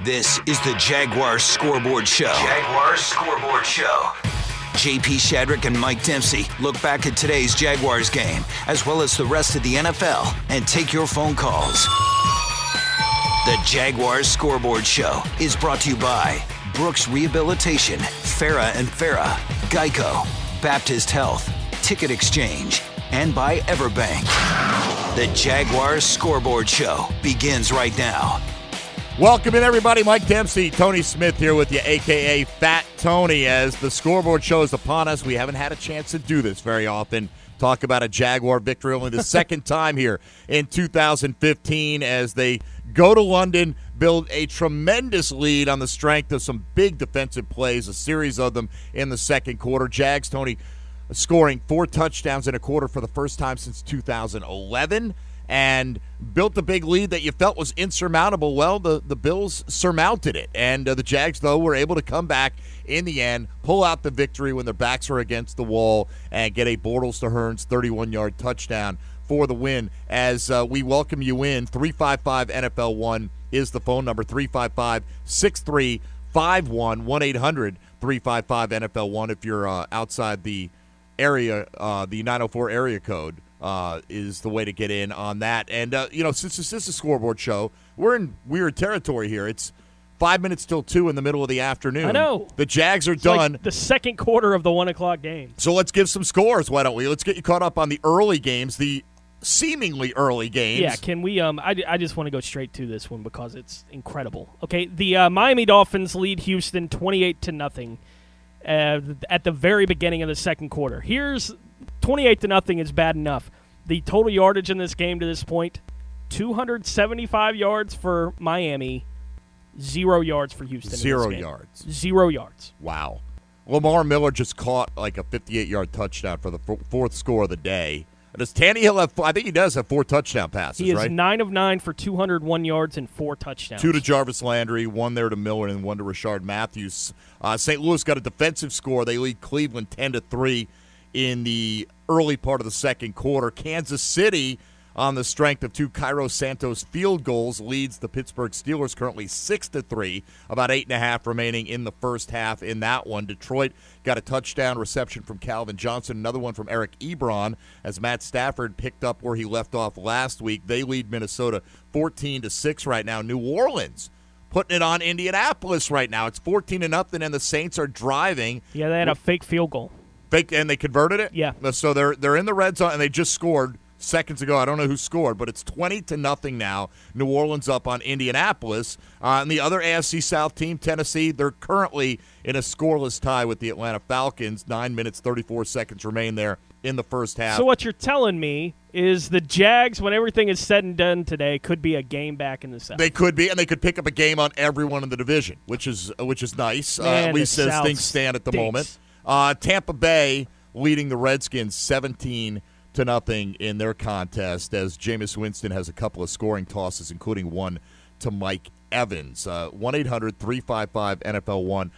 This is the Jaguars Scoreboard Show. Jaguars Scoreboard Show. JP Shadrick and Mike Dempsey look back at today's Jaguars game, as well as the rest of the NFL, and take your phone calls. The Jaguars Scoreboard Show is brought to you by Brooks Rehabilitation, Farah and Farah, Geico, Baptist Health, Ticket Exchange, and by Everbank. The Jaguars Scoreboard Show begins right now. Welcome in, everybody. Mike Dempsey, Tony Smith here with you, a.k.a. Fat Tony. As the Scoreboard Show is upon us, we haven't had a chance to do this very often. Talk about a Jaguar victory, only the second time here in 2015 as they go to London, build a tremendous lead on the strength of some big defensive plays, a series of them in the second quarter. Jags, Tony, scoring 4 touchdowns in a quarter for the first time since 2011. And built a big lead that you felt was insurmountable. Well, the Bills surmounted it. And the Jags, though, were able to come back in the end, pull out the victory when their backs were against the wall, and get a Bortles to Hearns 31-yard touchdown for the win. As we welcome you in, 355-NFL-1 is the phone number, 355-6351, 1-800-355-NFL-1 if you're outside the area, the 904 area code. Is the way to get in on that. And, since this is a Scoreboard Show, we're in weird territory here. It's 5 minutes till 2 in the middle of the afternoon. I know. The Jags are done. Like the second quarter of the 1 o'clock game. So let's give some scores, why don't we? Let's get you caught up on the early games, the seemingly early games. Yeah, can we I just want to go straight to this one because it's incredible. Okay, the Miami Dolphins lead Houston 28-0 at the very beginning of the second quarter. Here's 28-0 is bad enough. The total yardage in this game to this point, 275 yards for Miami, 0 yards for Houston. 0 yards. 0 yards. Wow. Lamar Miller just caught like a 58-yard touchdown for the fourth score of the day. Does Tannehill have? I think he does have 4 touchdown passes, He is right? 9 of 9 for 201 yards and 4 touchdowns. 2 to Jarvis Landry, 1 there to Miller, and 1 to Rashard Matthews. St. Louis got a defensive score. They lead Cleveland 10-3 in the early part of the second quarter. Kansas City, on the strength of 2 Cairo Santos field goals, leads the Pittsburgh Steelers currently 6-3, about 8.5 remaining in the first half in that one. Detroit got a touchdown reception from Calvin Johnson, another one from Eric Ebron, as Matt Stafford picked up where he left off last week. They lead Minnesota 14-6 right now. New Orleans putting it on Indianapolis right now. It's 14-0, and the Saints are driving. Yeah, they had a fake field goal. And they converted it? Yeah. So they're in the red zone, and they just scored seconds ago. I don't know who scored, but it's 20-0 now. New Orleans up on Indianapolis. And the other AFC South team, Tennessee, they're currently in a scoreless tie with the Atlanta Falcons. 9 minutes, 34 seconds remain there in the first half. So what you're telling me is the Jags, when everything is said and done today, could be a game back in the South. They could be, and they could pick up a game on everyone in the division, which is nice, Man, at least as South things stand at the stinks. moment. Tampa Bay leading the Redskins 17-0 in their contest as Jameis Winston has a couple of scoring tosses, including one to Mike Evans. 1-800-355-NFL1,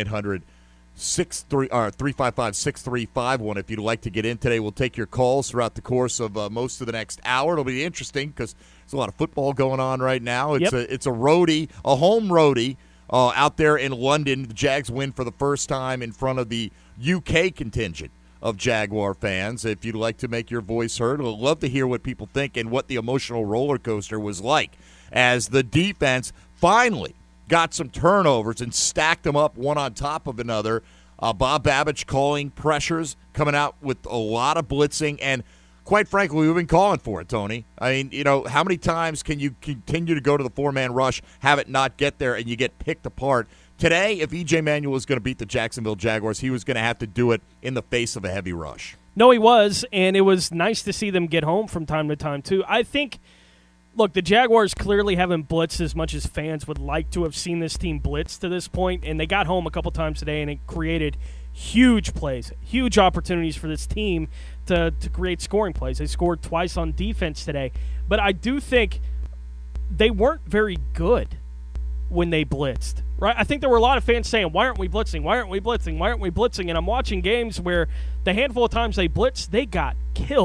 1-800-355-6351 if you'd like to get in today. We'll take your calls throughout the course of most of the next hour. It'll be interesting because there's a lot of football going on right now. It's a roadie, a home roadie. Out there in London, the Jags win for the first time in front of the UK contingent of Jaguar fans. If you'd like to make your voice heard, we'd love to hear what people think and what the emotional roller coaster was like as the defense finally got some turnovers and stacked them up one on top of another. Bob Babbage calling pressures, coming out with a lot of blitzing, and quite frankly, we've been calling for it, Tony. I mean, how many times can you continue to go to the 4-man rush, have it not get there, and you get picked apart? Today, if E.J. Manuel was going to beat the Jacksonville Jaguars, he was going to have to do it in the face of a heavy rush. No, he was, and it was nice to see them get home from time to time, too. I think, look, the Jaguars clearly haven't blitzed as much as fans would like to have seen this team blitz to this point, and they got home a couple times today, and it created huge plays, huge opportunities for this team to create scoring plays. They scored twice on defense today, but I do think they weren't very good when they blitzed, right? I think there were a lot of fans saying, why aren't we blitzing? Why aren't we blitzing? Why aren't we blitzing? And I'm watching games where the handful of times they blitzed, they got killed.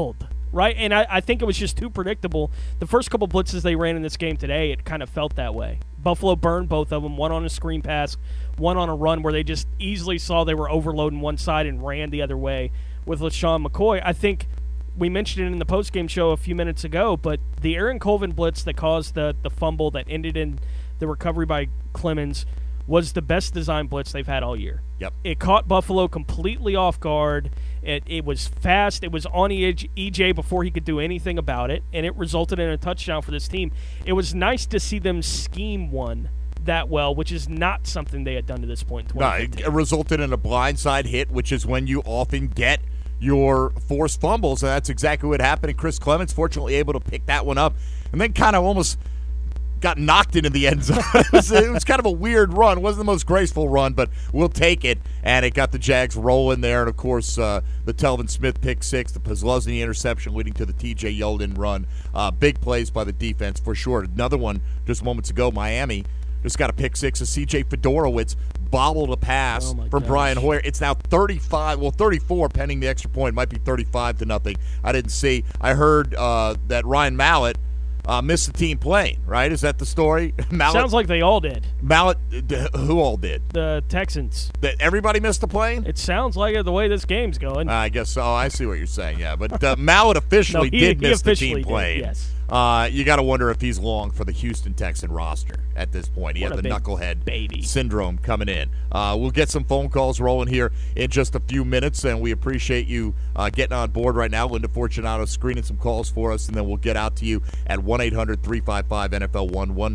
right? And I think it was just too predictable. The first couple blitzes they ran in this game today, it kind of felt that way. Buffalo burned both of them, one on a screen pass, one on a run where they just easily saw they were overloading one side and ran the other way with LaShawn McCoy. I think we mentioned it in the postgame show a few minutes ago, but the Aaron Colvin blitz that caused the fumble that ended in the recovery by Clemens was the best design blitz they've had all year. Yep. It caught Buffalo completely off guard. It was fast. It was on EJ before he could do anything about it, and it resulted in a touchdown for this team. It was nice to see them scheme one that well, which is not something they had done to this point in 2015. No, it resulted in a blindside hit, which is when you often get your forced fumbles, and that's exactly what happened. And Chris Clemens, fortunately, able to pick that one up, and then kind of almost got knocked into the end zone. It was kind of a weird run. It wasn't the most graceful run, but we'll take it. And it got the Jags rolling there. And, of course, the Telvin Smith pick six, the Posluszny interception leading to the T.J. Yeldon run. Big plays by the defense for sure. Another one just moments ago, Miami just got a pick six. A C.J. Fedorowicz bobbled a pass from Brian Hoyer. It's now 34 pending the extra point. It might be 35-0. I didn't see. I heard that Ryan Mallett missed the team playing, right? Is that the story? Mallett, sounds like they all did. Mallett, who all did? The Texans. That everybody missed the plane? It sounds like it the way this game's going. I guess so. I see what you're saying, yeah. But Mallett officially did miss the team playing. Yes. You got to wonder if he's long for the Houston Texan roster at this point. He had the knucklehead baby syndrome coming in. We'll get some phone calls rolling here in just a few minutes, and we appreciate you getting on board right now. Linda Fortunato screening some calls for us, and then we'll get out to you at 1-800-355-NFL1,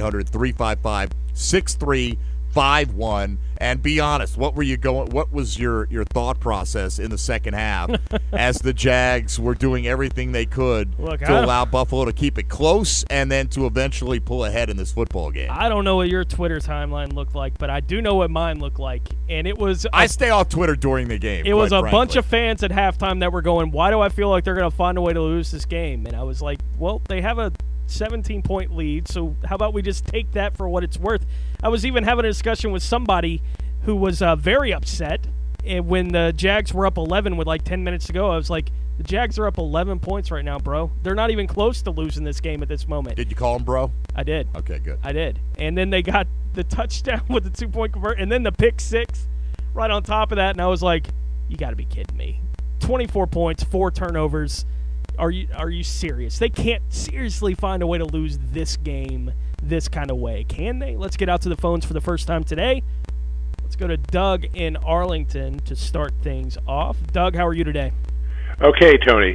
1-800-355-6351. And be honest, what was your thought process in the second half as the Jags were doing everything they could to allow Buffalo to keep it close and then to eventually pull ahead in this football game? I don't know what your Twitter timeline looked like, but I do know what mine looked like. And it was I stay off Twitter during the game. It was a bunch of fans at halftime that were going, why do I feel like they're going to find a way to lose this game? And I was like, well, they have a 17-point lead, so how about we just take that for what it's worth? I was even having a discussion with somebody who was very upset when the Jags were up 11 with like 10 minutes to go. I was like, the Jags are up 11 points right now, bro. They're not even close to losing this game at this moment. Did you call him bro? I did. Okay, good. I did. And then they got the touchdown with the 2-point convert, and then the pick six right on top of that, and I was like, you got to be kidding me. 24 points, 4 turnovers. Are you serious? They can't seriously find a way to lose this game this kind of way, can they? Let's get out to the phones for the first time today. Let's go to Doug in Arlington to start things off. Doug, how are you today? Okay, Tony.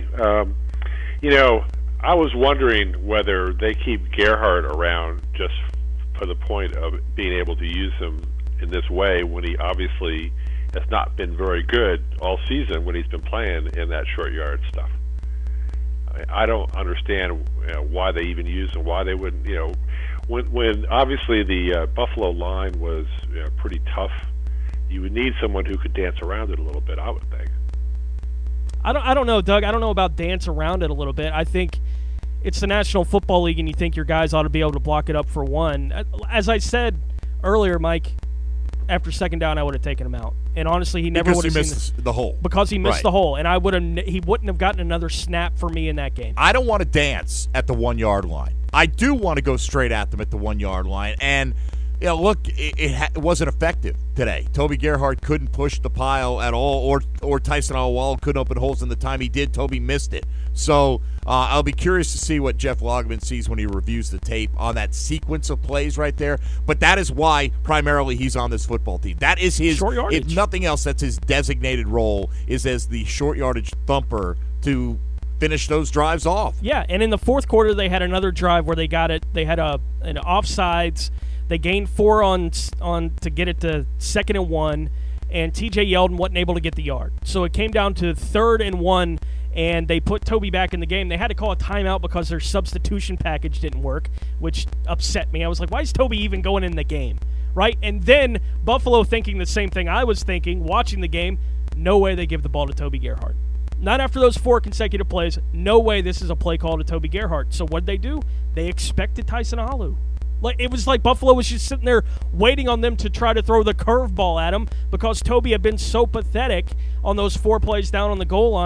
I was wondering whether they keep Gerhardt around just for the point of being able to use him in this way when he obviously has not been very good all season when he's been playing in that short yard stuff. I don't understand why they even use him, why they wouldn't, when obviously the Buffalo line was pretty tough, you would need someone who could dance around it a little bit, I would think. I don't know, Doug. I don't know about dance around it a little bit. I think it's the National Football League, and you think your guys ought to be able to block it up for one. As I said earlier, Mike, after second down, I would have taken him out. And honestly, he never would have missed the hole. Because he missed the hole, and he wouldn't have gotten another snap for me in that game. I don't want to dance at the 1-yard line. I do want to go straight at them at the 1-yard line. And, look, it wasn't effective today. Toby Gerhardt couldn't push the pile at all, or Tyson Alwal couldn't open holes in the time he did. Toby missed it. So I'll be curious to see what Jeff Loggeman sees when he reviews the tape on that sequence of plays right there. But that is why primarily he's on this football team. That is his short yardage. If nothing else, that's his designated role, is as the short yardage thumper to finish those drives off. Yeah, and in the fourth quarter they had another drive where they got it. They had an offsides. They gained 4 on to get it to 2nd and 1, and T.J. Yeldon wasn't able to get the yard. So it came down to 3rd and 1, and they put Toby back in the game. They had to call a timeout because their substitution package didn't work, which upset me. I was like, why is Toby even going in the game, right? And then Buffalo thinking the same thing I was thinking, watching the game, no way they give the ball to Toby Gerhardt. Not after those 4 consecutive plays. No way this is a play call to Toby Gerhardt. So what did they do? They expected Tyson Alu. It was like Buffalo was just sitting there waiting on them to try to throw the curveball at him because Toby had been so pathetic on those 4 plays down on the goal line.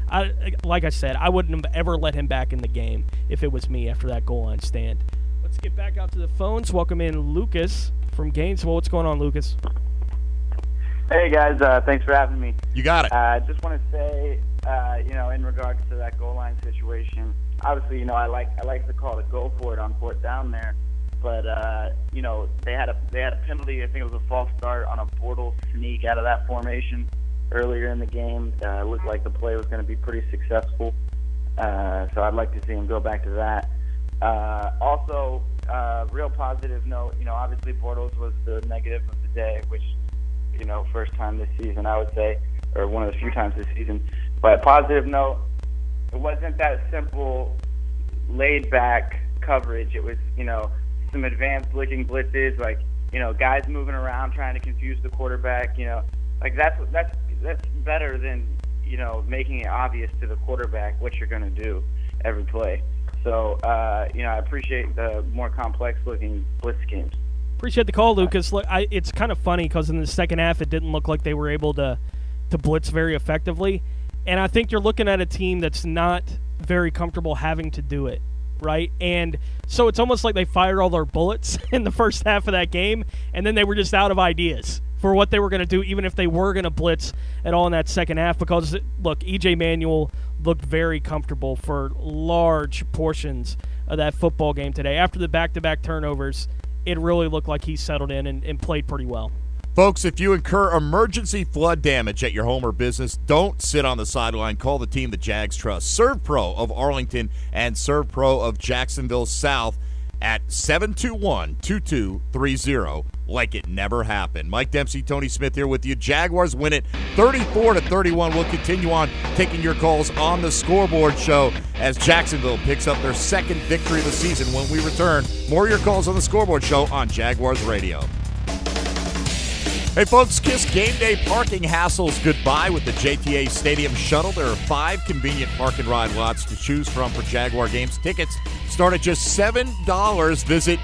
Like I said, I wouldn't have ever let him back in the game if it was me after that goal line stand. Let's get back out to the phones. Welcome in Lucas from Gainesville. What's going on, Lucas? Hey, guys. Thanks for having me. You got it. I just want to say, in regards to that goal line situation, obviously, I like to call it go for it on fourth down there. But, they had a penalty. I think it was a false start on a Bortles sneak out of that formation earlier in the game. It looked like the play was going to be pretty successful. So I'd like to see him go back to that. Also, real positive note, obviously Bortles was the negative of the day, which, first time this season, I would say, or one of the few times this season. But positive note, it wasn't that simple, laid-back coverage. It was, some advanced-looking blitzes, like, guys moving around trying to confuse the quarterback. That's better than, making it obvious to the quarterback what you're going to do every play. So, I appreciate the more complex-looking blitz schemes. Appreciate the call, Lucas. Look, it's kind of funny because in the second half it didn't look like they were able to blitz very effectively. And I think you're looking at a team that's not very comfortable having to do it, right? And so it's almost like they fired all their bullets in the first half of that game, and then they were just out of ideas for what they were going to do, even if they were going to blitz at all in that second half. Because, look, E.J. Manuel looked very comfortable for large portions of that football game today. After the back-to-back turnovers, it really looked like he settled in and played pretty well. Folks, if you incur emergency flood damage at your home or business, don't sit on the sideline. Call the team the Jags trust. ServPro of Arlington and ServPro of Jacksonville South at 721-2230, like it never happened. Mike Dempsey, Tony Smith here with you. Jaguars win it 34-31. We'll continue on taking your calls on the Scoreboard Show as Jacksonville picks up their second victory of the season when we return. More of your calls on the Scoreboard Show on Jaguars Radio. Hey, folks, kiss game day parking hassles goodbye with the JTA Stadium Shuttle. There are 5 convenient park and ride lots to choose from for Jaguar games. Tickets start at just $7. Visit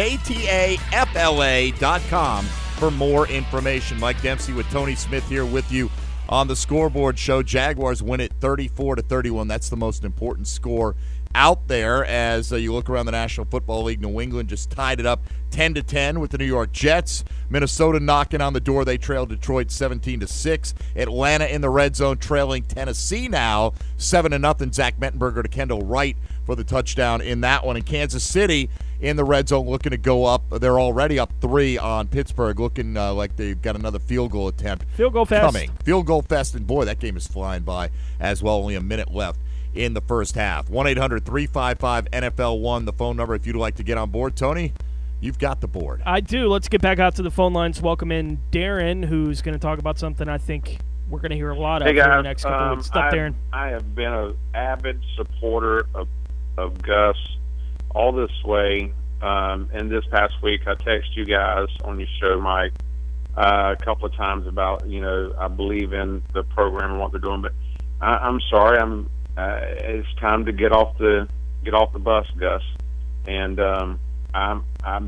jtafla.com for more information. Mike Dempsey with Tony Smith here with you on the Scoreboard Show. Jaguars win it 34-31. That's the most important score out there as you look around the National Football League. New England just tied it up 10-10 with the New York Jets. Minnesota knocking on the door. They trailed Detroit 17-6. Atlanta in the red zone trailing Tennessee now 7-0. Zach Mettenberger to Kendall Wright for the touchdown in that one. And Kansas City in the red zone looking to go up. They're already up 3 on Pittsburgh, looking like they've got another field goal attempt Field goal fest. coming. Field goal fest, and boy, that game is flying by as well. Only a minute left in the first half. 1-800-355-NFL1, the phone number if you'd like to get on board. Tony, you've got the board. I do. Let's get back out to the phone lines. Welcome in Darren, who's going to talk about something I think we're going to hear a lot of Hey guys, over the next couple of weeks. What's up, Darren? I have been an avid supporter of Gus all this way. And this past week, I texted you guys on your show, Mike, a couple of times about, I believe in the program and what they're doing. But I'm sorry, it's time to get off the bus, Gus. And I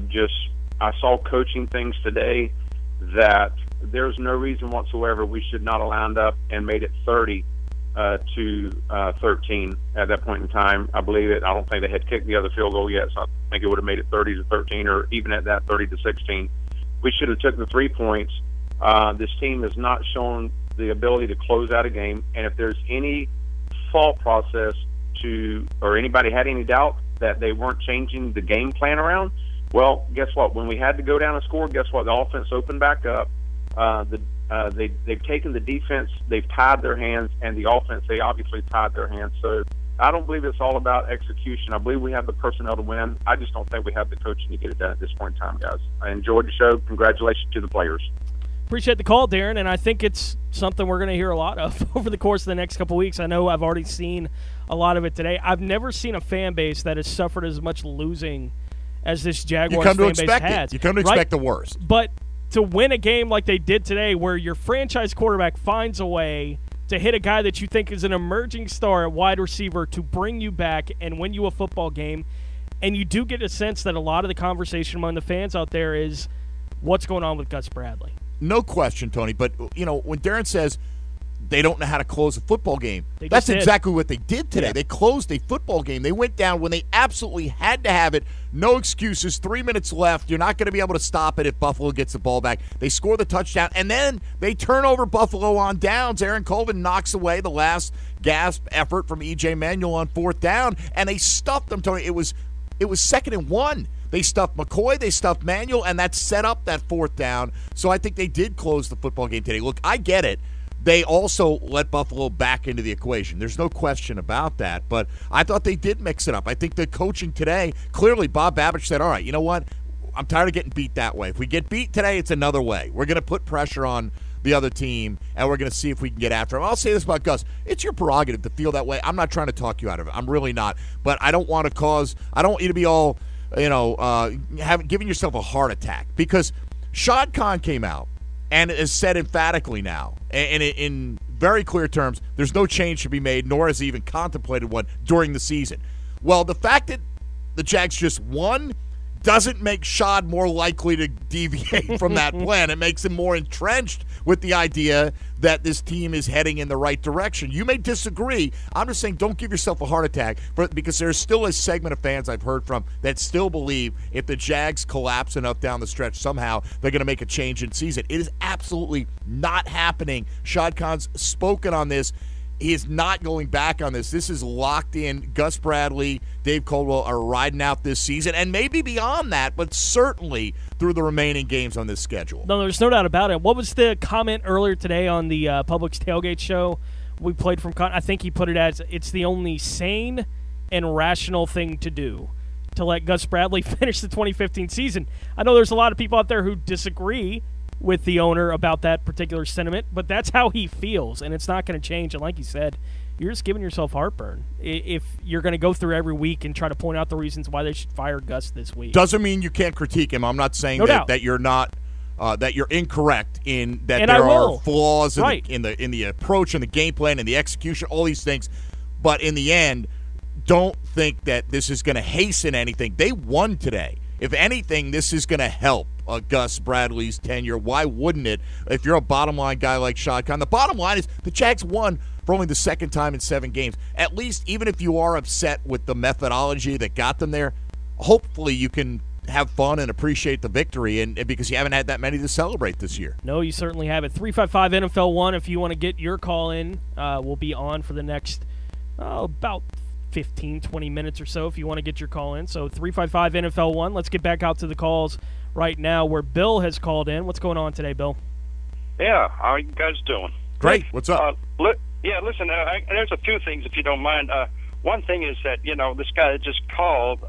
saw coaching things today that there's no reason whatsoever we should not have lined up and made it 30 to 13 at that point in time. I believe it. I don't think they had kicked the other field goal yet, so I think it would have made it 30 to 13, or even at that 30 to 16. We should have took the 3 points. This team has not shown the ability to close out a game, and if there's any thought process or anybody had any doubt that they weren't changing the game plan around, well, guess what? When we had to go down and score, guess what? The offense opened back up. They've taken the defense, they've tied their hands, and the offense, they obviously tied their hands. So I don't believe it's all about execution. I believe we have the personnel to win. I just don't think we have the coaching to get it done at this point in time, guys. I enjoyed the show. Congratulations to the players. Appreciate the call, Darren, and I think it's something we're going to hear a lot of over the course of the next couple of weeks. I know I've already seen a lot of it today. I've never seen a fan base that has suffered as much losing as this Jaguars fan base has. You come to expect the worst. But to win a game like they did today, where your franchise quarterback finds a way to hit a guy that you think is an emerging star at wide receiver to bring you back and win you a football game, and you do get a sense that a lot of the conversation among the fans out there is what's going on with Gus Bradley. No question, Tony. But, when Darren says they don't know how to close a football game. They That's just did. exactly what they did today. Yeah. They closed a football game. They went down when they absolutely had to have it. No excuses. 3 minutes left. You're not going to be able to stop it if Buffalo gets the ball back. They score the touchdown, and then they turn over Buffalo on downs. Aaron Colvin knocks away the last gasp effort from E.J. Manuel on 4th down, and they stuffed them, Tony. It was 2nd and 1. They stuffed McCoy, they stuffed Manuel, and that set up that 4th down. So I think they did close the football game today. Look, I get it. They also let Buffalo back into the equation. There's no question about that, but I thought they did mix it up. I think the coaching today, clearly Bob Babbage said, all right, you know what? I'm tired of getting beat that way. If we get beat today, it's another way. We're going to put pressure on the other team, and we're going to see if we can get after him. I'll say this about Gus. It's your prerogative to feel that way. I'm not trying to talk you out of it. I'm really not. But I don't want you to be all, giving yourself a heart attack, because Shad Khan came out and has said emphatically now, and in very clear terms, there's no change to be made, nor has he even contemplated one during the season. Well, the fact that the Jags just won doesn't make Shad more likely to deviate from that plan. It makes him more entrenched with the idea that this team is heading in the right direction. You may disagree. I'm just saying don't give yourself a heart attack, because there's still a segment of fans I've heard from that still believe if the Jags collapse enough down the stretch, somehow they're going to make a change in season. It is absolutely not happening. Shad Khan's spoken on this. He is not going back on this. This is locked in. Gus Bradley, Dave Caldwell are riding out this season, and maybe beyond that, but certainly through the remaining games on this schedule. No, there's no doubt about it. What was the comment earlier today on the Publix Tailgate show we played from? I think he put it as, it's the only sane and rational thing to do to let Gus Bradley finish the 2015 season. I know there's a lot of people out there who disagree with the owner about that particular sentiment, but that's how he feels, and it's not going to change. And like you said, you're just giving yourself heartburn if you're going to go through every week and try to point out the reasons why they should fire Gus this week. Doesn't mean you can't critique him. I'm not saying that you're not that you're incorrect in that and there are flaws right. in the approach and the game plan and the execution, all these things. But in the end, don't think that this is going to hasten anything. They won today. If anything, this is going to help Gus Bradley's tenure. Why wouldn't it if you're a bottom-line guy like Shad Khan? The bottom line is the Jags won for only the second time in 7 games. At least, even if you are upset with the methodology that got them there, hopefully you can have fun and appreciate the victory, and because you haven't had that many to celebrate this year. No, you certainly haven't. 355-NFL-1, if you want to get your call in, we'll be on for the next about 15, 20 minutes or so if you want to get your call in. So 355-NFL-1. Let's get back out to the calls right now where Bill has called in. What's going on today, Bill? Yeah, how are you guys doing? Great. What's up? Listen, there's a few things, if you don't mind. One thing is that, this guy that just called,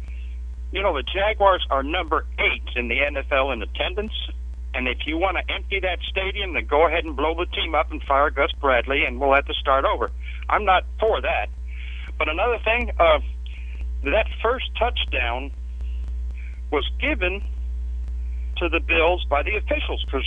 the Jaguars are number 8 in the NFL in attendance. And if you want to empty that stadium, then go ahead and blow the team up and fire Gus Bradley, and we'll have to start over. I'm not for that. But another thing, that first touchdown was given to the Bills by the officials because,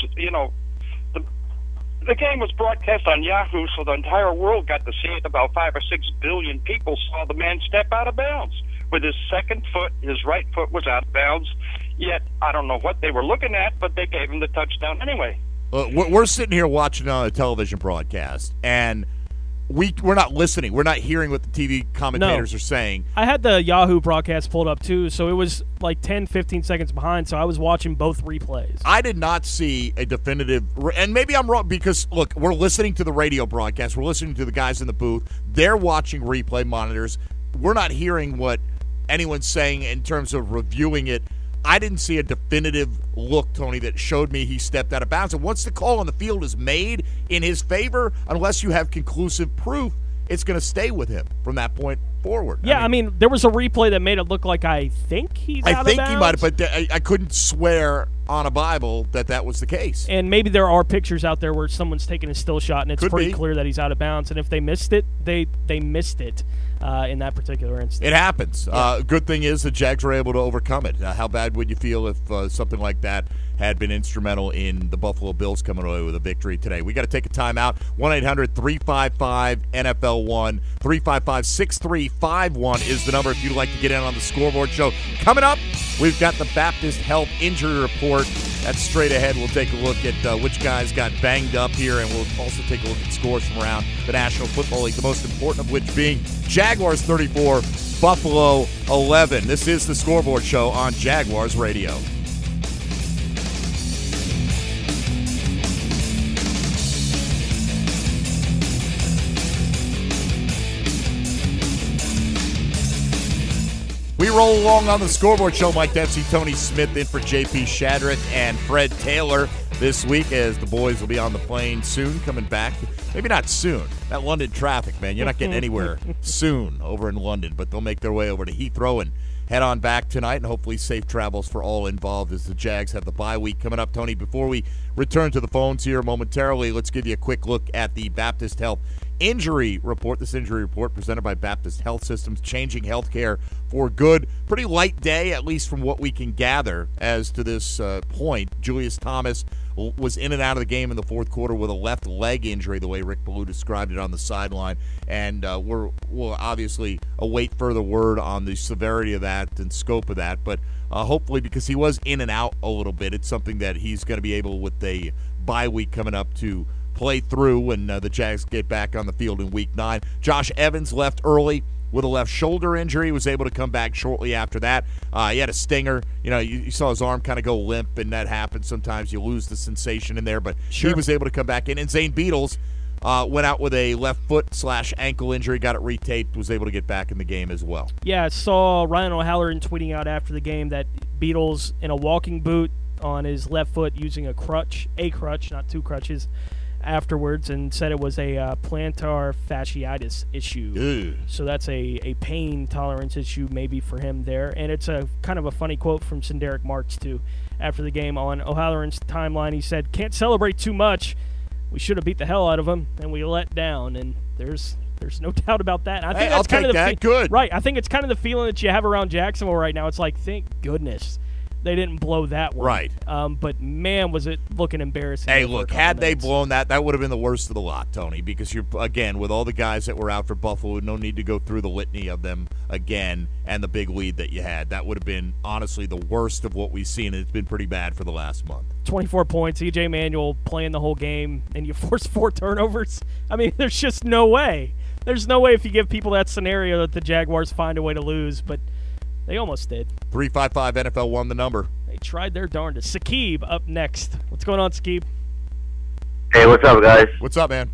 the game was broadcast on Yahoo, so the entire world got to see it. About 5 or 6 billion people saw the man step out of bounds. With his second foot, his right foot was out of bounds. Yet, I don't know what they were looking at, but they gave him the touchdown anyway. We're sitting here watching on a television broadcast, and we're not listening. We're not hearing what the TV commentators are saying. I had the Yahoo broadcast pulled up, too, so it was like 10, 15 seconds behind, so I was watching both replays. I did not see a definitive – and maybe I'm wrong because, look, we're listening to the radio broadcast. We're listening to the guys in the booth. They're watching replay monitors. We're not hearing what anyone's saying in terms of reviewing it. I didn't see a definitive look, Tony, that showed me he stepped out of bounds. And once the call on the field is made in his favor, unless you have conclusive proof, it's going to stay with him from that point forward. Yeah, I mean, there was a replay that made it look like I think he's out of bounds. I think he might have, but I couldn't swear on a Bible that was the case. And maybe there are pictures out there where someone's taking a still shot, and it's pretty clear that he's out of bounds. And if they missed it, they missed it. In that particular instance. It happens. Yeah. Good thing is the Jags were able to overcome it. How bad would you feel if something like that had been instrumental in the Buffalo Bills coming away with a victory today? We got to take a timeout. 1-800-355-NFL1. 355-6351 is the number if you'd like to get in on the Scoreboard Show. Coming up, We've got the Baptist Health Injury Report. That's straight ahead. We'll take a look at which guys got banged up here, and we'll also take a look at scores from around the National Football League, the most important of which being Jaguars 34, Buffalo 11. This is the Scoreboard Show on Jaguars Radio. We roll along on the Scoreboard Show. Mike Dempsey, Tony Smith in for J.P. Shadrick and Fred Taylor this week, as the boys will be on the plane soon, coming back. Maybe not soon. That London traffic, man. You're not getting anywhere soon over in London, but they'll make their way over to Heathrow and head on back tonight, and hopefully safe travels for all involved as the Jags have the bye week coming up. Tony, before we return to the phones here momentarily, let's give you a quick look at the Baptist Health Injury Report. This injury report presented by Baptist Health Systems, changing healthcare for good. Pretty light day, at least from what we can gather as to this point. Julius Thomas was in and out of the game in the fourth quarter with a left leg injury, the way Rick Ballou described it on the sideline. And we'll obviously await further word on the severity of that and scope of that. But hopefully, because he was in and out a little bit, it's something that he's going to be able, with a bye week coming up, to play through when the Jags get back on the field in Week 9. Josh Evans left early with a left shoulder injury. Was able to come back shortly after that. He had a stinger. You saw his arm kind of go limp, and that happens. Sometimes you lose the sensation in there, but He was able to come back in. And Zane Beadles went out with a left foot/ankle injury, got it retaped, was able to get back in the game as well. Yeah, I saw Ryan O'Halloran tweeting out after the game that Beadles in a walking boot on his left foot using a crutch, not two crutches, afterwards, and said it was a plantar fasciitis issue. Ew. So that's a pain tolerance issue maybe for him there. And it's a kind of a funny quote from Sinderic Marks, too. After the game on O'Halloran's timeline, he said, "Can't celebrate too much. We should have beat the hell out of them, and we let down." And there's no doubt about that. And I think that's kind of the good. Right. I think it's kind of the feeling that you have around Jacksonville right now. It's like, thank goodness they didn't blow that one. Right. But, man, was it looking embarrassing. Hey, look, had they blown that would have been the worst of the lot, Tony, because you're, again, with all the guys that were out for Buffalo, no need to go through the litany of them again and the big lead that you had. That would have been, honestly, the worst of what we've seen, and it's been pretty bad for the last month. 24 points, E.J. Manuel playing the whole game, and you force 4 turnovers. I mean, there's just no way. There's no way if you give people that scenario that the Jaguars find a way to lose, but they almost did. 355 NFL won the number. They tried their darndest. Sakib up next. What's going on, Sakib? Hey, what's up, guys? What's up, man?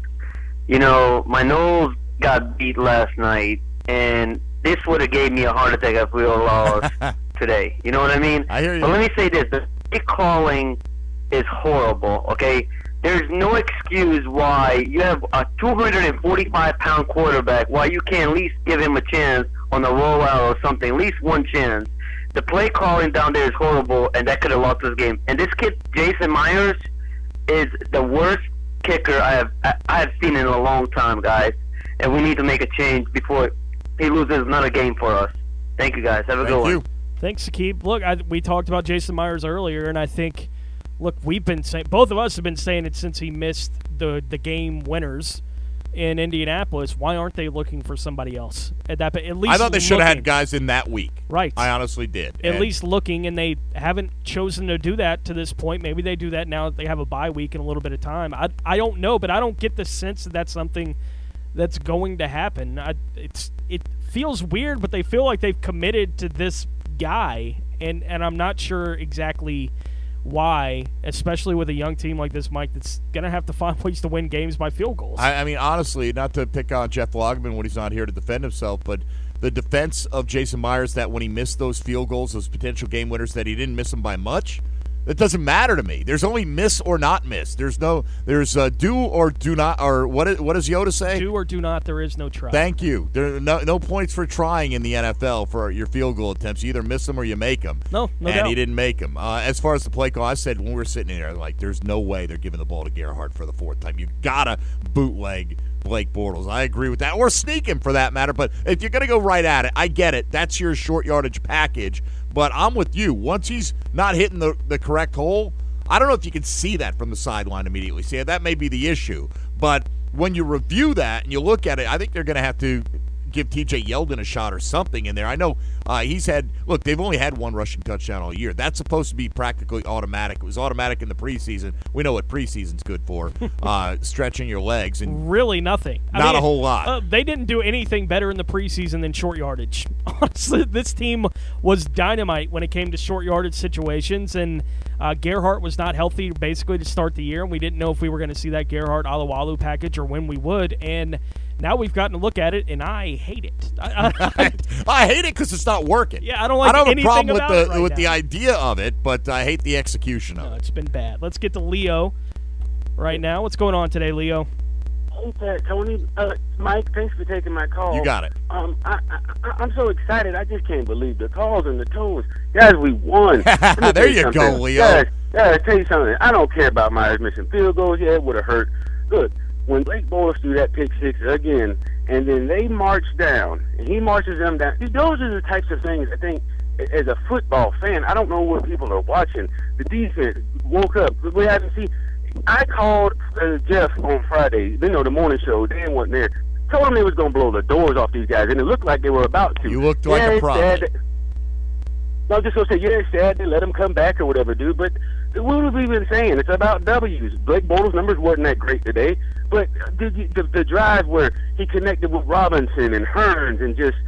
My nose got beat last night, and this would have gave me a heart attack if we were lost today. You know what I mean? I hear you. But let me say this. The play calling is horrible, okay? There's no excuse why you have a 245-pound quarterback, why you can't at least give him a chance on the rollout or something, at least one chance. The play calling down there is horrible, and that could have lost this game. And this kid, Jason Myers, is the worst kicker I have seen in a long time, guys. And we need to make a change before he loses another game for us. Thank you, guys. Have a good one. Thanks, Sakib. Look, we talked about Jason Myers earlier, and I think, look, we've been saying, both of us have been saying it since he missed the game winners in Indianapolis. Why aren't they looking for somebody else at that? At least I thought they should have had guys in that week. Right. I honestly did. At least looking, and they haven't chosen to do that to this point. Maybe they do that now that they have a bye week and a little bit of time. I don't know, but I don't get the sense that that's something that's going to happen. It feels weird, but they feel like they've committed to this guy, and I'm not sure exactly why, especially with a young team like this, Mike, that's going to have to find ways to win games by field goals. I mean, honestly, not to pick on Jeff Logman when he's not here to defend himself, but the defense of Jason Myers, that when he missed those field goals, those potential game winners, that he didn't miss them by much, that doesn't matter to me. There's only miss or not miss. There's do or do not, or what does Yoda say? Do or do not, there is no try. Thank you. There are no points for trying in the NFL for your field goal attempts. You either miss them or you make them. No and doubt. He didn't make them. As far as the play call, I said when we were sitting there, like, there's no way they're giving the ball to Gerhardt for the fourth time. You gotta bootleg Blake Bortles. I agree with that, or sneak him for that matter. But if you're gonna go right at it, I get it. That's your short yardage package. But I'm with you. Once he's not hitting the correct hole, I don't know if you can see that from the sideline immediately. See, that may be the issue. But when you review that and you look at it, I think they're going to have to give TJ Yeldon a shot or something in there. I know they've only had one rushing touchdown all year. That's supposed to be practically automatic. It was automatic in the preseason. We know what preseason's good for, stretching your legs. And really nothing. Not a whole lot. They didn't do anything better in the preseason than short yardage. Honestly, this team was dynamite when it came to short yardage situations, and Gerhart was not healthy basically to start the year, and we didn't know if we were going to see that Gerhart-Alawalu package or when we would, and now we've gotten to look at it, and I hate it. I hate it because it's not working. Yeah, I don't like anything about it. I don't have a problem with the idea of it, but I hate the execution of it. It's been bad. Let's get to Leo right now. What's going on today, Leo? Hey, Pat, Tony. Mike, thanks for taking my call. You got it. I'm so excited. I just can't believe the calls and the tones. Guys, we won. There you go, Leo. Guys, I tell you something. I don't care about Myers missing field goals. Yeah, it would have hurt. Look, when Blake Bortles threw that pick six again, and then they march down, and he marches them down. Those are the types of things I think, as a football fan, I don't know what people are watching. The defense woke up. We haven't seen. I called Jeff on Friday, the morning show. Dan wasn't there. Told him they was going to blow the doors off these guys, and it looked like they were about to. You looked like a prophet. I was just going to say, it's sad they let him come back or whatever, dude, but what have we been saying? It's about W's. Blake Bortles' numbers wasn't that great today, but the drive where he connected with Robinson and Hearns and just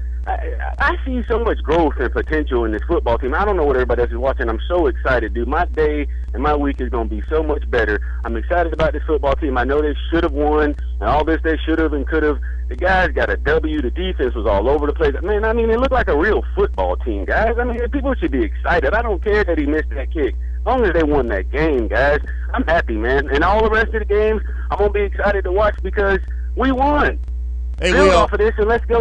I see so much growth and potential in this football team. I don't know what everybody else is watching. I'm so excited, dude. My day and my week is going to be so much better. I'm excited about this football team. I know they should have won, and all this they should have and could have. The guys got a W. The defense was all over the place. Man, I mean, it looked like a real football team, guys. I mean, people should be excited. I don't care that he missed that kick. As long as they won that game, guys, I'm happy, man. And all the rest of the games, I'm going to be excited to watch because we won. Hey, build off of this and let's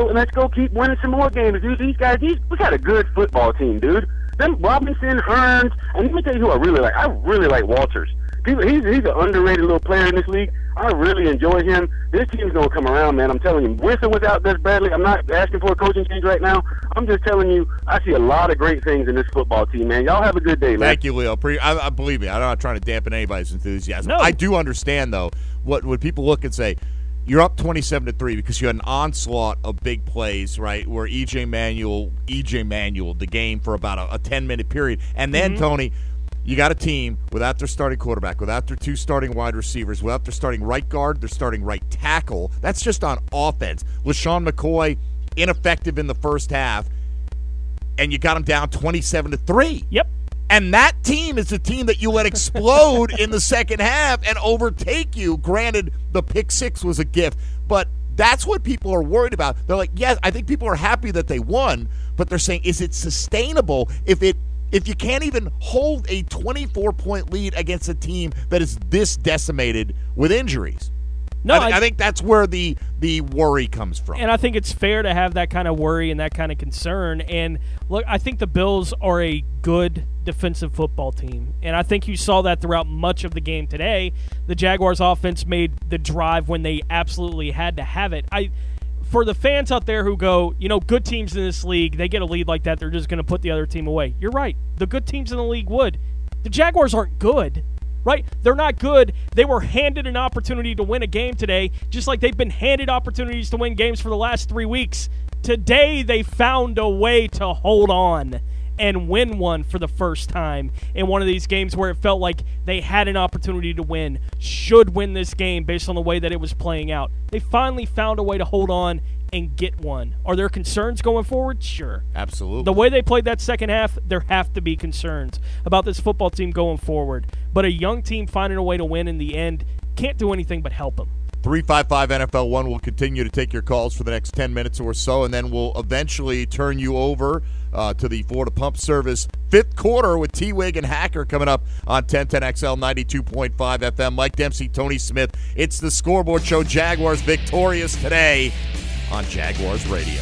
go keep winning some more games, dude. These guys, we got a good football team, dude. Them Robinson, Hearns, and let me tell you who I really like. I really like Walters. He's an underrated little player in this league. I really enjoy him. This team's gonna come around, man. I'm telling you. With or without Gus Bradley, I'm not asking for a coaching change right now. I'm just telling you, I see a lot of great things in this football team, man. Y'all have a good day, man. Thank you, Leo. I believe me. I'm not trying to dampen anybody's enthusiasm. No. I do understand though what people look and say. You're up 27-3 because you had an onslaught of big plays, right? Where EJ Manuel the game for about a 10-minute period, and then Tony, you got a team without their starting quarterback, without their two starting wide receivers, without their starting right guard, their starting right tackle. That's just on offense. LaShawn McCoy ineffective in the first half, and you got him down 27-3. Yep. And that team is the team that you let explode in the second half and overtake you. Granted, the pick six was a gift, but that's what people are worried about. They're like, yes, I think people are happy that they won, but they're saying, is it sustainable if you can't even hold a 24-point lead against a team that is this decimated with injuries? No, I think that's where the worry comes from. And I think it's fair to have that kind of worry and that kind of concern. And, look, I think the Bills are a good defensive football team. And I think you saw that throughout much of the game today. The Jaguars' offense made the drive when they absolutely had to have it. For the fans out there who go, good teams in this league, they get a lead like that, they're just going to put the other team away. You're right. The good teams in the league would. The Jaguars aren't good. Right? They're not good. They were handed an opportunity to win a game today, just like they've been handed opportunities to win games for the last 3 weeks. Today, they found a way to hold on and win one for the first time in one of these games where it felt like they had an opportunity to win, should win this game based on the way that it was playing out. They finally found a way to hold on and get one. Are there concerns going forward? Sure. Absolutely. The way they played that second half, there have to be concerns about this football team going forward. But a young team finding a way to win in the end can't do anything but help them. 355-NFL-1 will continue to take your calls for the next 10 minutes or so, and then we'll eventually turn you over to the Florida Pump Service fifth quarter with T-Wig and Hacker coming up on 1010XL 92.5 FM. Mike Dempsey, Tony Smith. It's the Scoreboard Show. Jaguars victorious today on Jaguars Radio.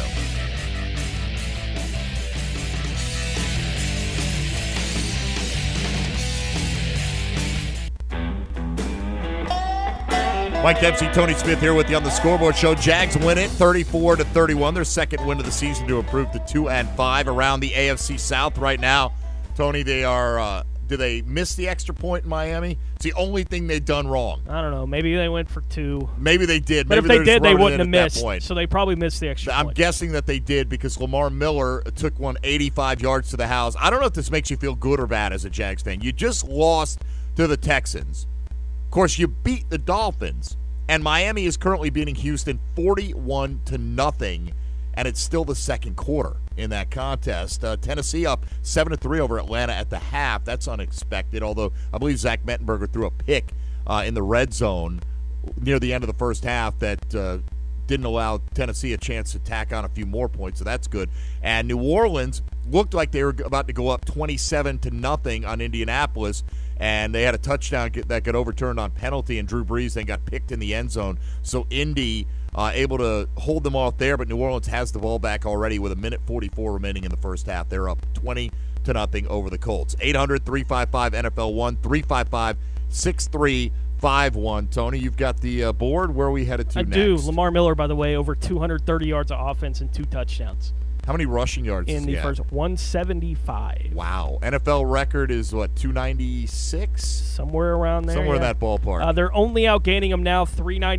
Mike Dempsey, Tony Smith here with you on the Scoreboard Show. Jags win it 34-31, their second win of the season to improve to 2-5 around the AFC South right now. Tony, they are do they miss the extra point in Miami? It's the only thing they've done wrong. I don't know. Maybe they went for 2. Maybe they did. But Maybe if they did, they wouldn't have missed. missed. So they probably missed the extra I'm point. guessing that they did because Lamar Miller took one 85 yards to the house. I don't know if this makes you feel good or bad as a Jags fan. You just lost to the Texans. Of course, you beat the Dolphins, and Miami is currently beating Houston 41-0, and it's still the second quarter in that contest. Tennessee up 7-3 over Atlanta at the half. That's unexpected, although I believe Zach Mettenberger threw a pick in the red zone near the end of the first half that didn't allow Tennessee a chance to tack on a few more points, so that's good. And New Orleans looked like they were about to go up 27-0 on Indianapolis, and they had a touchdown that got overturned on penalty, and Drew Brees then got picked in the end zone. So Indy able to hold them off there, but New Orleans has the ball back already with 1:44 remaining in the first half. They're up 20-0 over the Colts. 800-355-NFL1, 355-6351. Tony, you've got the board. Where are we headed to next? I do. Lamar Miller, by the way, over 230 yards of offense and 2 touchdowns. How many rushing yards in the first? 175. Wow. NFL record is, what, 296? Somewhere around there. Somewhere in that ballpark. They're only outgaining them now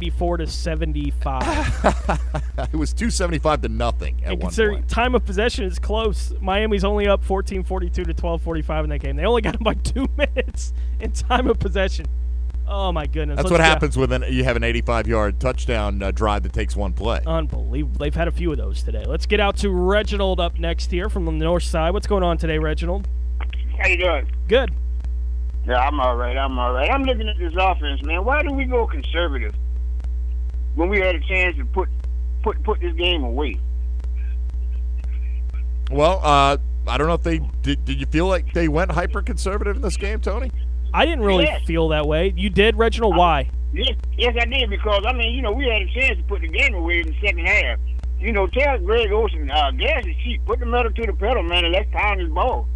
394-75. It was 275-0 at one point. Time of possession is close. Miami's only up 14-42 to 12-45 in that game. They only got them by 2 minutes in time of possession. Oh, my goodness. That's what happens when you have an 85-yard touchdown drive that takes one play. Unbelievable. They've had a few of those today. Let's get out to Reginald up next here from the north side. What's going on today, Reginald? How you doing? Good. Yeah, I'm all right. I'm looking at this offense, man. Why do we go conservative when we had a chance to put this game away? Well, I don't know if they – did you feel like they went hyper-conservative in this game, Tony? I didn't really feel that way. You did, Reginald? Why? Yes, I did, because, I mean, we had a chance to put the game away in the second half. Tell Greg Olsen, gas is cheap. Put the metal to the pedal, man, and let's pound his ball.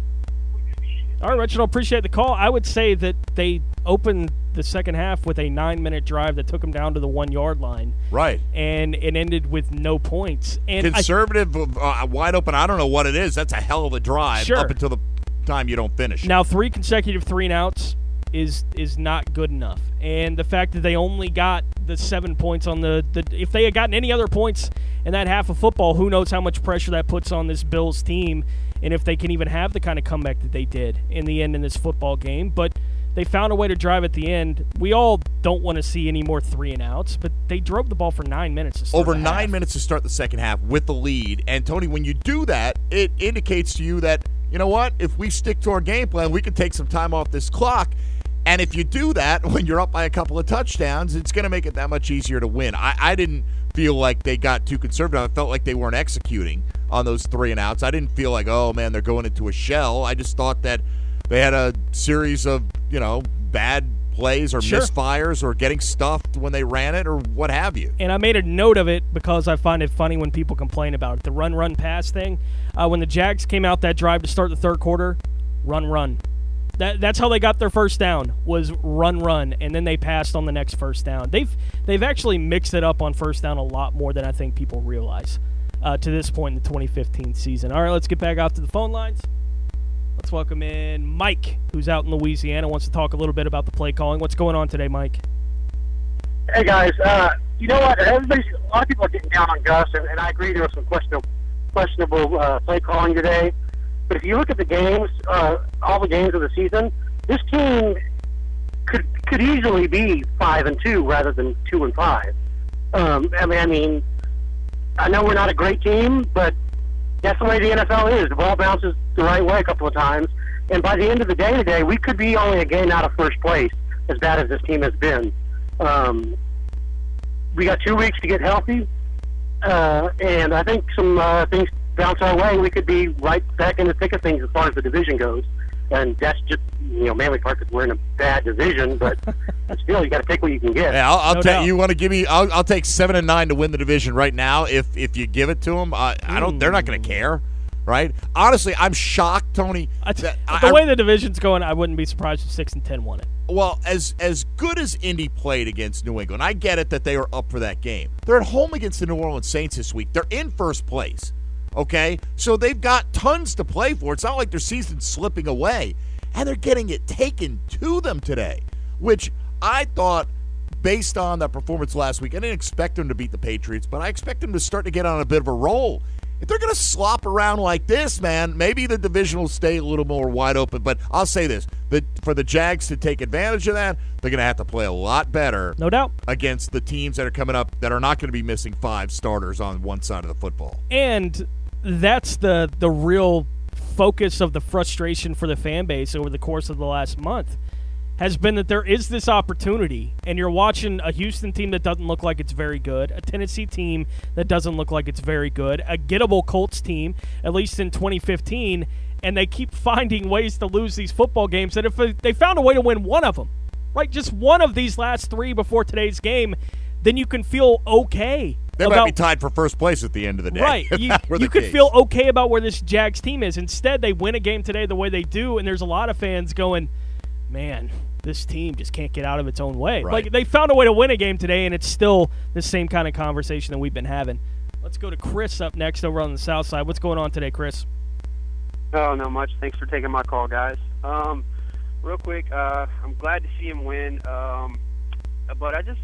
All right, Reginald, appreciate the call. I would say that they opened the second half with a 9-minute drive that took them down to the 1-yard line. Right. And it ended with no points. And conservative, wide open, I don't know what it is. That's a hell of a drive Sure. up until the time you don't finish. Now, 3 consecutive 3-and-outs is not good enough. And the fact that they only got the 7 points on the if they had gotten any other points in that half of football, who knows how much pressure that puts on this Bills team, and if they can even have the kind of comeback that they did in the end in this football game. But they found a way to drive at the end. We all don't want to see any more 3-and-outs, but they drove the ball for 9 minutes to start Over the 9 half. minutes to start the second half with the lead. And, Tony, when you do that, it indicates to you that, you know what, if we stick to our game plan, we can take some time off this clock. And if you do that when you're up by a couple of touchdowns, it's going to make it that much easier to win. I didn't feel like they got too conservative. I felt like they weren't executing on those 3-and-outs. I didn't feel like, oh, man, they're going into a shell. I just thought that they had a series of, bad plays or misfires or getting stuffed when they ran it or what have you. And I made a note of it because I find it funny when people complain about it. The run-pass thing. When the Jags came out that drive to start the third quarter, run. That's how they got their first down, was run, and then they passed on the next first down. They've actually mixed it up on first down a lot more than I think people realize to this point in the 2015 season. All right, let's get back out to the phone lines. Let's welcome in Mike, who's out in Louisiana, wants to talk a little bit about the play calling. What's going on today, Mike? Hey, guys. You know what? A lot of people are getting down on Gus, and I agree there was some questionable play calling today. But if you look at the games, all the games of the season, this team could easily be 5-2 rather than 2-5. I mean, I know we're not a great team, but that's the way the NFL is. The ball bounces the right way a couple of times, and by the end of the day today, we could be only a game out of first place, as bad as this team has been. We got 2 weeks to get healthy, and I think some things bounce our way. We could be right back in the thick of things as far as the division goes. And that's just, Manly Park is we're in a bad division, but still, you got to take what you can get. Yeah, I'll take. You want to give me? I'll take 7-9 to win the division right now. If you give it to them, I don't. They're not going to care, right? Honestly, I'm shocked, Tony. The way the division's going, I wouldn't be surprised if 6-10 won it. Well, as good as Indy played against New England, I get it that they were up for that game. They're at home against the New Orleans Saints this week. They're in first place. Okay, so they've got tons to play for. It's not like their season's slipping away. and they're getting it taken to them today, which I thought, based on that performance last week, I didn't expect them to beat the Patriots, but I expect them to start to get on a bit of a roll. If they're going to slop around like this, man, maybe the division will stay a little more wide open. But I'll say this, for the Jags to take advantage of that, they're going to have to play a lot better. No doubt. Against the teams that are coming up that are not going to be missing 5 starters on one side of the football. And that's the real focus of the frustration for the fan base over the course of the last month, has been that there is this opportunity, and you're watching a Houston team that doesn't look like it's very good, a Tennessee team that doesn't look like it's very good, a gettable Colts team, at least in 2015, and they keep finding ways to lose these football games. And if they found a way to win one of them, right, just one of these last 3 before today's game, then you can feel okay. They might be tied for first place at the end of the day. Right. You could feel okay about where this Jags team is. Instead, they win a game today the way they do, and there's a lot of fans going, man, this team just can't get out of its own way. Right. Like, they found a way to win a game today, and it's still the same kind of conversation that we've been having. Let's go to Chris up next over on the south side. What's going on today, Chris? Oh, not much. Thanks for taking my call, guys. Real quick, I'm glad to see him win, but I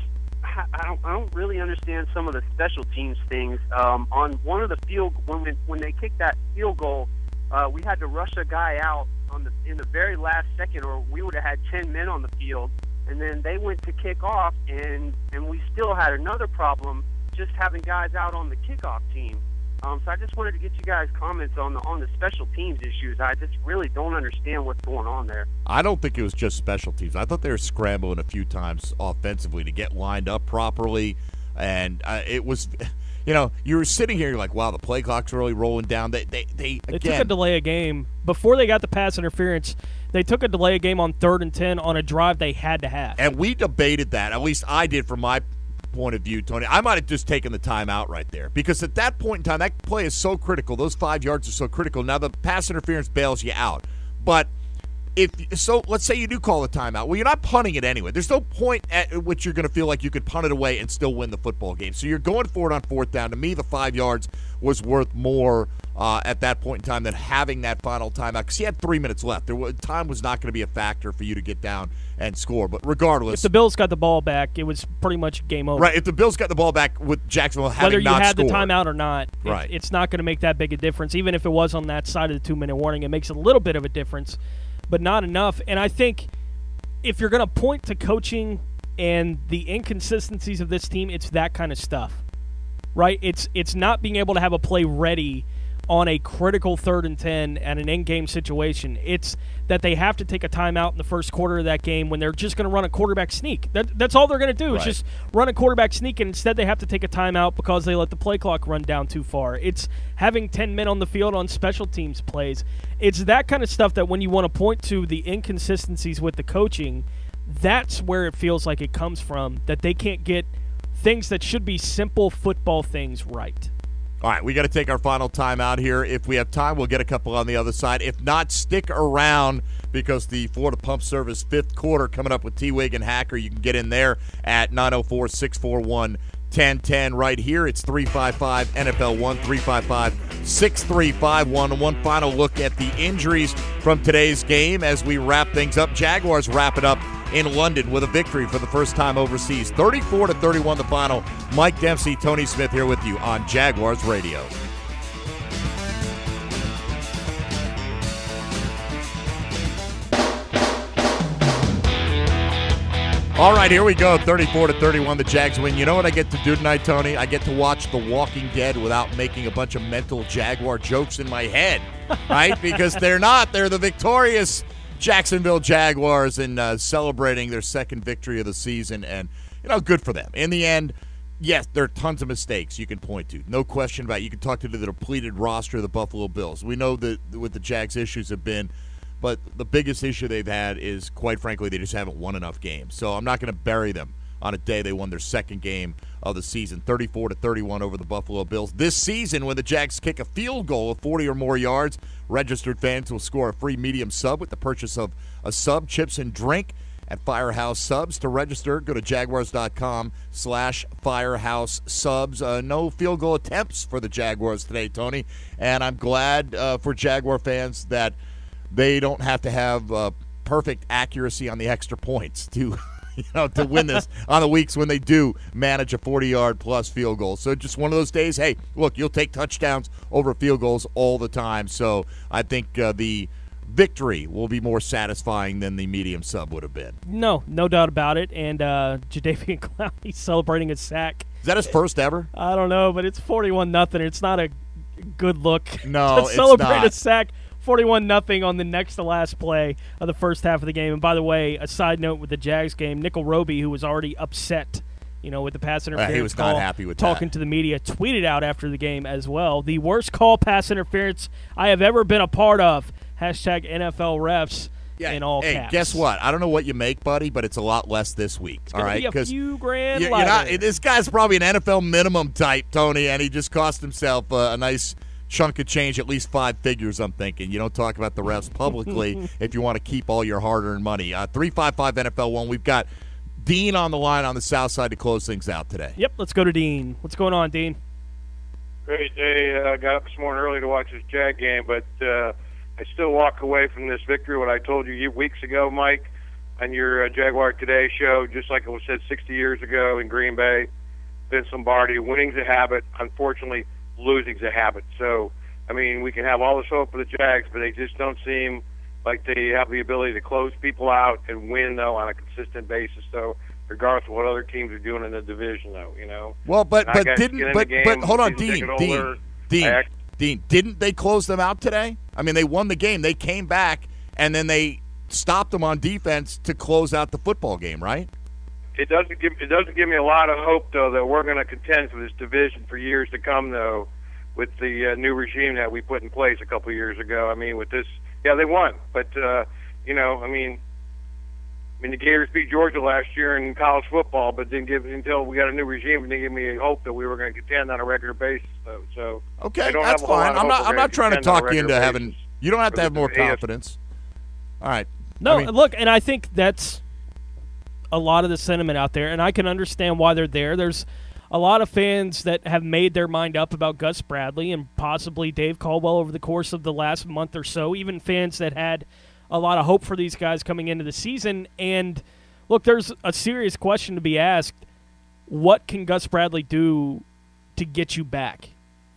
don't really understand some of the special teams things. On one of the when they kicked that field goal, we had to rush a guy out in the very last second, or we would have had 10 men on the field. And then they went to kick off, and we still had another problem just having guys out on the kickoff team. So I just wanted to get you guys' comments on the special teams issues. I just really don't understand what's going on there. I don't think it was just special teams. I thought they were scrambling a few times offensively to get lined up properly, and it was, you were sitting here, you're like, wow, the play clock's really rolling down. They took a delay of game before they got the pass interference. They took a delay of game on 3rd and 10 on a drive they had to have, and we debated that. At least I did from my point of view, Tony. I might have just taken the timeout right there, because at that point in time, that play is so critical. Those 5 yards are so critical. Now the pass interference bails you out, but let's say you do call a timeout. Well, you're not punting it anyway. There's no point at which you're going to feel like you could punt it away and still win the football game. So you're going for it on 4th down. To me, the 5 yards was worth more at that point in time than having that final timeout, because he had 3 minutes left. Time was not going to be a factor for you to get down and score. But regardless, if the Bills got the ball back, it was pretty much game over. Right. If the Bills got the ball back with Jacksonville having not scored, whether you had the timeout or not, right, it's not going to make that big a difference. Even if it was on that side of the 2-minute warning, it makes a little bit of a difference, but not enough. And I think if you're going to point to coaching and the inconsistencies of this team, it's that kind of stuff, right? It's not being able to have a play ready on a critical 3rd and 10 at an in-game situation. It's that they have to take a timeout in the first quarter of that game when they're just going to run a quarterback sneak. That's all they're going to do is just run a quarterback sneak, and instead they have to take a timeout because they let the play clock run down too far. It's having 10 men on the field on special teams plays. It's that kind of stuff that when you want to point to the inconsistencies with the coaching, that's where it feels like it comes from, that they can't get things that should be simple football things right. All right, we got to take our final time out here. If we have time, we'll get a couple on the other side. If not, stick around, because the Florida Pump Service 5th quarter coming up with T-Wig and Hacker. You can get in there at 904-641-1010 right here. It's 355-NFL-1, 355-6351. One final look at the injuries from today's game as we wrap things up. Jaguars wrap it up in London with a victory for the first time overseas. 34-31 the final. Mike Dempsey, Tony Smith here with you on Jaguars Radio. All right, here we go. 34-31, the Jags win. You know what I get to do tonight, Tony? I get to watch The Walking Dead without making a bunch of mental Jaguar jokes in my head, right? Because they're not. They're the victorious Jacksonville Jaguars and celebrating their second victory of the season, and good for them. In the end, yes, there are tons of mistakes you can point to, no question about it. You can talk to the depleted roster of the Buffalo Bills. We know that what the Jags' issues have been, but the biggest issue they've had is, quite frankly, they just haven't won enough games. So I'm not going to bury them on a day they won their second game of the season, 34-31 over the Buffalo Bills. This season, when the Jags kick a field goal of 40 or more yards, registered fans will score a free medium sub with the purchase of a sub, chips, and drink at Firehouse Subs. To register, go to Jaguars.com/Firehouse Subs. No field goal attempts for the Jaguars today, Tony. And I'm glad for Jaguar fans that they don't have to have perfect accuracy on the extra points to to win this on the weeks when they do manage a 40-yard plus field goal. So just one of those days, hey, look, you'll take touchdowns over field goals all the time. So I think the victory will be more satisfying than the medium sub would have been. No doubt about it. And Jadeveon Clowney celebrating a sack. Is that his first ever? I don't know, but it's 41-0. It's not a good look to celebrate a sack. 41-0 on the next to last play of the first half of the game. And by the way, a side note with the Jags game, Nickel Roby, who was already upset, with the pass interference he was call, not happy with talking that. to the media, tweeted out after the game as well, the worst call pass interference I have ever been a part of. Hashtag NFL refs in all caps. Hey, guess what? I don't know what you make, buddy, but it's a lot less this week. It's all right, be a few grand you're not, this guy's probably an NFL minimum type, Tony, and he just cost himself a nice chunk of change, at least 5 figures, I'm thinking. You don't talk about the refs publicly if you want to keep all your hard-earned money. 355 NFL 1. We've got Dean on the line on the south side to close things out today. Yep, let's go to Dean. What's going on, Dean? Great day. I got up this morning early to watch this Jag game, but I still walk away from this victory what I told you weeks ago, Mike, on your Jaguar Today show, just like it was said 60 years ago in Green Bay. Vince Lombardi, winning's a habit. Unfortunately, losing's a habit. So, I mean, we can have all this hope for the Jags, but they just don't seem like they have the ability to close people out and win, though, on a consistent basis. So, regardless of what other teams are doing in the division, though, Well, but hold on, Dean, didn't they close them out today? I mean, they won the game. They came back, and then they stopped them on defense to close out the football game, right? It doesn't give me a lot of hope, though, that we're going to contend for this division for years to come, though, with the new regime that we put in place a couple of years ago. I mean, with this, they won, but I mean, the Gators beat Georgia last year in college football, but didn't give until we got a new regime. Didn't give me hope that we were going to contend on a regular basis, though. So okay, that's fine. I'm not trying to talk you into having. You don't have to have more confidence. All right. No, look, and I think that's a lot of the sentiment out there, and I can understand why they're there. There's a lot of fans that have made their mind up about Gus Bradley and possibly Dave Caldwell over the course of the last month or so, even fans that had a lot of hope for these guys coming into the season. And, look, there's a serious question to be asked. What can Gus Bradley do to get you back?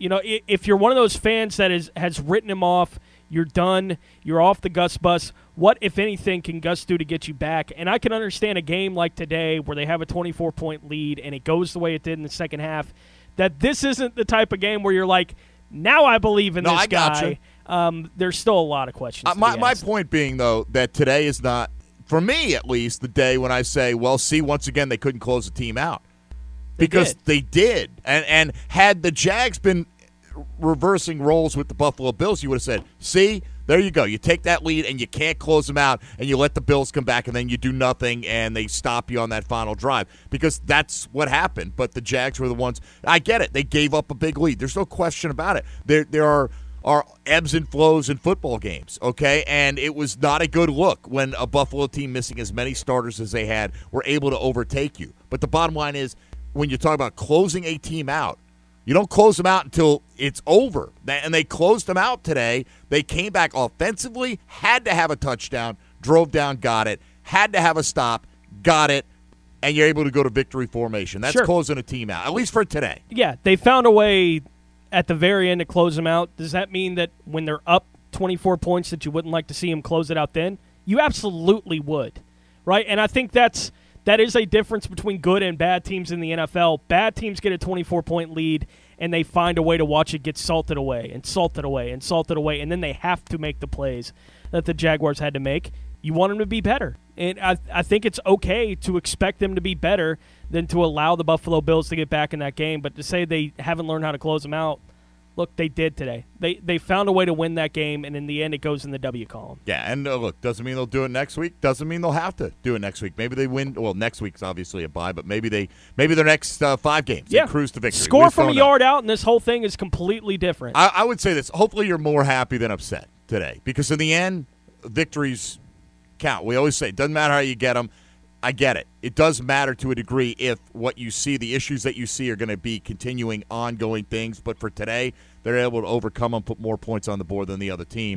If you're one of those fans that has written him off, you're done, you're off the Gus bus, what, if anything, can Gus do to get you back? And I can understand a game like today where they have a 24-point lead and it goes the way it did in the second half, that this isn't the type of game where you're like, now I believe in this guy. There's still a lot of questions. My point being, though, that today is not, for me at least, the day when I say, well, see, once again, they couldn't close the team out. Because they did. And had the Jags been reversing roles with the Buffalo Bills, you would have said, see, there you go. You take that lead and you can't close them out, and you let the Bills come back, and then you do nothing, and they stop you on that final drive. Because that's what happened. But the Jags were the ones. I get it. They gave up a big lead. There's no question about it. There are ebbs and flows in football games, okay? And it was not a good look when a Buffalo team missing as many starters as they had were able to overtake you. But the bottom line is, when you talk about closing a team out, you don't close them out until it's over. And they closed them out today. They came back offensively, had to have a touchdown, drove down, got it, had to have a stop, got it, and you're able to go to victory formation. That's closing a team out, at least for today. Yeah, they found a way at the very end to close them out. Does that mean that when they're up 24 points that you wouldn't like to see them close it out then? You absolutely would, right? And I think that is a difference between good and bad teams in the NFL. Bad teams get a 24-point lead, and they find a way to watch it get salted away and salted away and salted away, and then they have to make the plays that the Jaguars had to make. You want them to be better. And I think it's okay to expect them to be better than to allow the Buffalo Bills to get back in that game. But to say they haven't learned how to close them out, look, they did today. They found a way to win that game, and in the end it goes in the W column. Yeah, and look, doesn't mean they'll do it next week. Doesn't mean they'll have to do it next week. Maybe they win. Well, next week's obviously a bye, but maybe their next 5 games, they cruise to victory. Score from a yard out, and this whole thing is completely different. I would say this. Hopefully you're more happy than upset today, because in the end, victories count. We always say it doesn't matter how you get them. I get it. It does matter to a degree if what you see, the issues that you see, are going to be continuing, ongoing things. But for today, they're able to overcome them, put more points on the board than the other team. Yep.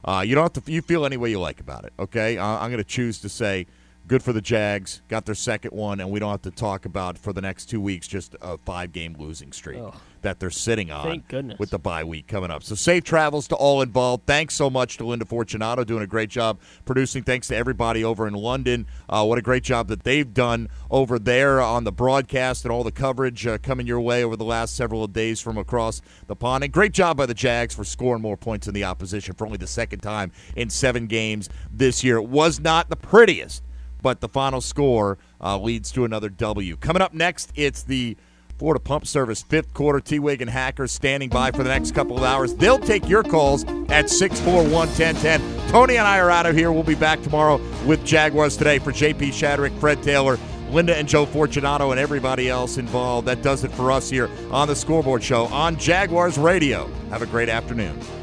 You don't have to. You feel any way you like about it. Okay, I'm going to choose to say good for the Jags. Got their second one, and we don't have to talk about for the next 2 weeks just a 5-game losing streak that they're sitting on. Thank goodness. With the bye week coming up. So safe travels to all involved. Thanks so much to Linda Fortunato, doing a great job producing. Thanks to everybody over in London. What a great job that they've done over there on the broadcast and all the coverage coming your way over the last several days from across the pond. And great job by the Jags for scoring more points than the opposition for only the second time in 7 games this year. It was not the prettiest, but the final score leads to another W. Coming up next, it's the Florida Pump Service 5th quarter. T-Wig and Hackers standing by for the next couple of hours. They'll take your calls at 641-1010. Tony and I are out of here. We'll be back tomorrow with Jaguars Today. For J.P. Shadrick, Fred Taylor, Linda and Joe Fortunato, and everybody else involved. That does it for us here on the Scoreboard Show on Jaguars Radio. Have a great afternoon.